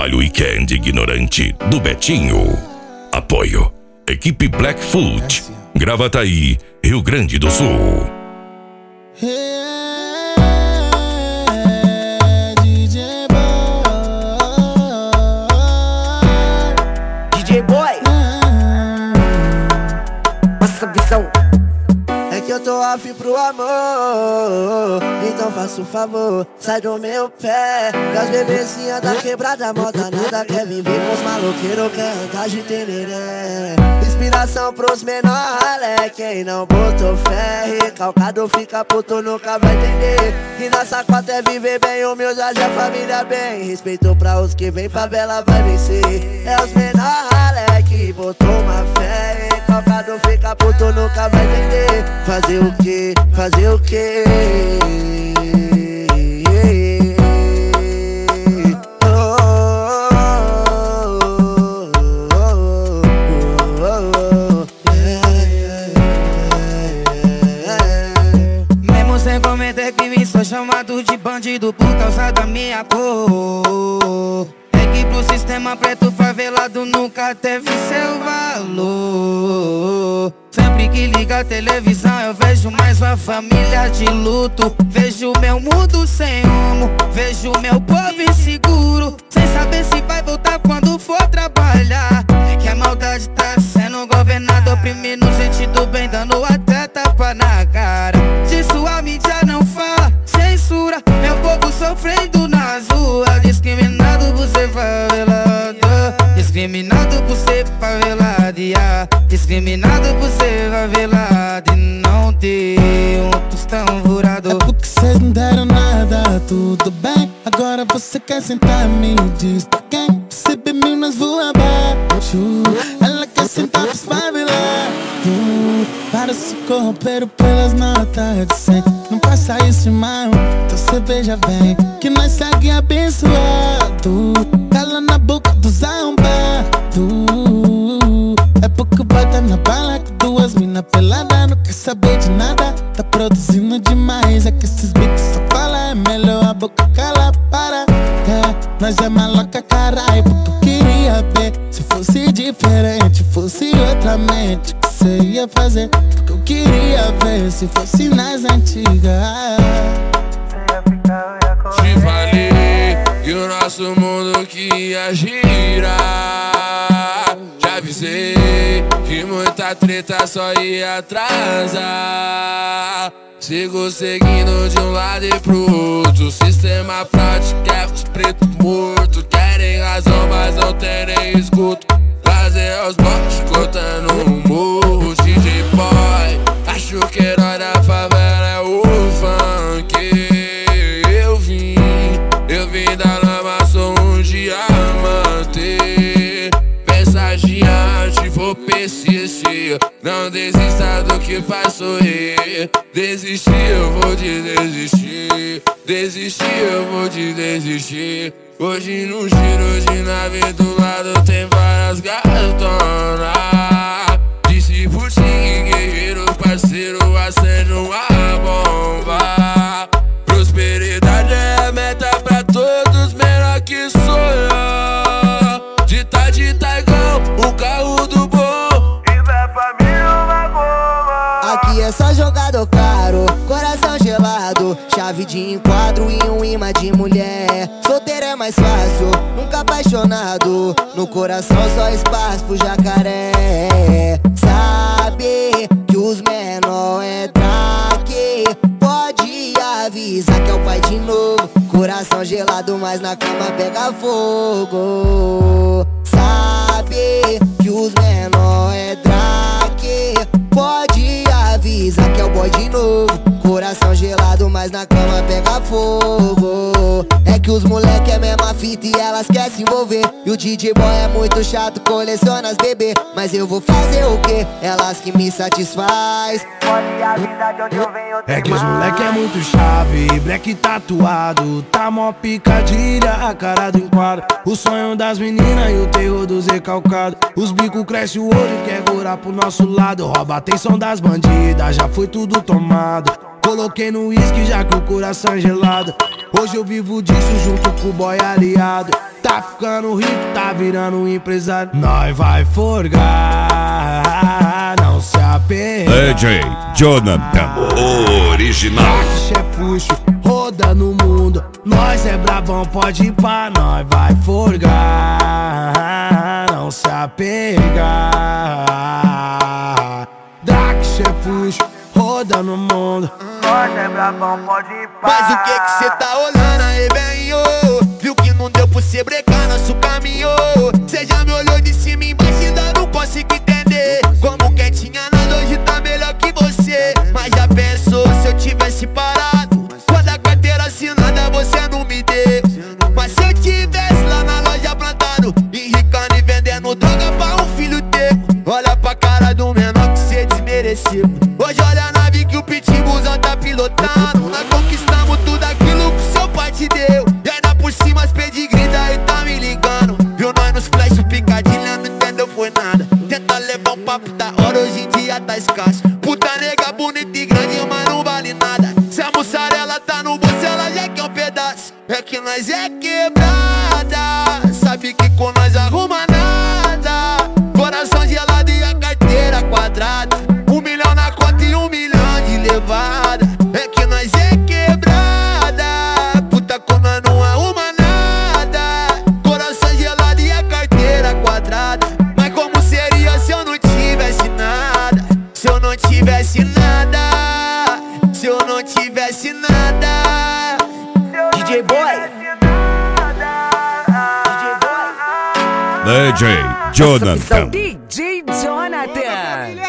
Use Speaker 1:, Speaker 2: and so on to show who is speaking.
Speaker 1: trabalho weekend ignorante do Betinho. Apoio Equipe Black Foot, Gravataí, Rio Grande do Sul.
Speaker 2: DJ Boy, passa a visão. É que eu tô afim pro amor, então faça um favor, sai do meu pé. E as bebezinhas da quebrada, moda nada, quer viver com os maloqueiros, quer andar de tereré. Inspiração pros menor ralé, quem não botou fé, recalcado fica puto, nunca vai entender. Que nossa cota é viver bem, humildade a família bem. Respeito pra os que vem, favela vai vencer. É os menor ralé que botou uma fé, recalcado fica puto, nunca vai entender. Fazer o que? Fazer o que?
Speaker 3: Mesmo sem cometer crime, sou chamado de bandido por causa da minha cor. É que pro sistema preto favelado nunca teve seu valor. Sempre que liga a televisão eu vejo mais uma família de luto. Vejo meu mundo sem rumo, vejo meu povo inseguro, sem saber se vai voltar quando for trabalhar. Que a maldade tá sendo governada, oprimindo gente do bem, dando até tapa na cara. Disso a mídia não fala, censura meu povo sofrendo nas ruas. Discriminado por ser favelado, discriminado por ser favelado, yeah. Discriminado por ser favelado e não ter um tostão furado.
Speaker 4: É porque cês não deram nada, tudo bem. Agora você quer sentar, me diz pra quem? Você bebeu, nós voa abaixo. Ela quer sentar pros favelados. Para se corromper pelas notas de 100. Não passa isso, irmão, então cê veja bem que nós segue abençoado. Cala na boca dos arrombados. É porque bota na bala que duas mina pelada não quer saber de nada. Tá produzindo demais, é que esses bicos só falam. É melhor a boca cala, para. Nós é maloca, caralho, porque eu queria ver. Se fosse diferente, fosse outra mente, que cê ia fazer? Porque eu queria ver, se fosse nas antigas.
Speaker 5: Te falei que o nosso mundo que ia girar. Já avisei que muita treta só ia atrasar. Sigo seguindo de um lado e pro outro. Sistema prático quer os pretos mortos. Querem razão, mas não terem escuto. Prazer aos bots, cortando um morro. DJ Boy, acho que o herói da favela é o funk. Eu vim da lama, sou um diamante. Pensagiante, vou persistir. Não desista do que faz sorrir. Desistir, eu vou te desistir. Desistir, eu vou te desistir. Hoje num giro de nave do lado tem várias gatonas. Disse por si que guerreiro parceiro acende uma bomba. Prosperidade é a meta pra todos, menor que sonhar. Dita igual o carro do bom. E vai pra mim uma bomba.
Speaker 2: Aqui é só jogador caro, coração gelado, chave de enquadro e um imã de mulher. Solteiro é mais fácil, nunca apaixonado. No coração só espaço pro jacaré. Sabe que os menor é draque, pode avisar que é o pai de novo. Coração gelado, mas na cama pega fogo. Sabe que os menor é draque, pode avisar que é o boy de novo. Coração gelado, mas na cama pega fogo. É que os moleque é mesma fita e elas querem se envolver. E o DJ Boy é muito chato, coleciona as bebê. Mas eu vou fazer o quê? Elas que me satisfaz. Pode avisar de onde eu venho.
Speaker 6: É que os moleque é muito chave, black tatuado, tá mó picadilha, a cara do enquadro. O sonho das meninas e o terror dos recalcados. Os bicos crescem o olho e quer gorar pro nosso lado. Rouba a atenção das bandidas, já foi tudo tomado. Coloquei no uísque já que o coração é gelado. Hoje eu vivo disso junto com o boy aliado. Tá ficando rico, tá virando um empresário. Nós vai forgar, não se apegar.
Speaker 1: DJ Jonathan, original.
Speaker 6: Caixa é puxo, roda no mundo. Nós é brabão, pode ir pra nós vai forgar, não se apegar. Drax é puxo, roda no mundo. Nós é brabão, pode ir pra.
Speaker 2: Mas o que cê tá olhando aí, velho? Viu que não deu pra cê brecar nosso caminho. Cê já me olhou de cima e embaixo e ainda não consigo entender. Como quem tinha nada hoje tá melhor que você. Mas já pensou se eu tivesse parado? Quando a carteira assinada você não me deu. Mas se eu tivesse lá na loja plantado, enricando e vendendo droga pra um filho teu. Olha pra cara do menor que cê desmereceu. Hoje olha a nave que o pitbullzão tá pilotando. Nós conquistamos tudo aquilo que seu pai te deu. E ainda por cima as pedigree daí tá me ligando. Viu nós nos flash, picadilha, não entendeu foi nada. Tenta levar um papo da hora, hoje em dia tá escasso. Puta nega bonita e grande, mas não vale nada. Se a mussarela tá no bolso, ela já quer um pedaço. É que nós é quebrada, sabe que com nós arruma nada. Coração gelado e a carteira quadrada. 1 milhão na conta e 1 milhão de levada. É que nós é quebrada, puta com nós não arruma nada. Coração gelado e a carteira quadrada. Mas como seria se eu não tivesse nada? Se eu não tivesse nada, se eu não tivesse nada. DJ Boy,
Speaker 1: DJ Jonathan.
Speaker 7: DJ Jonathan.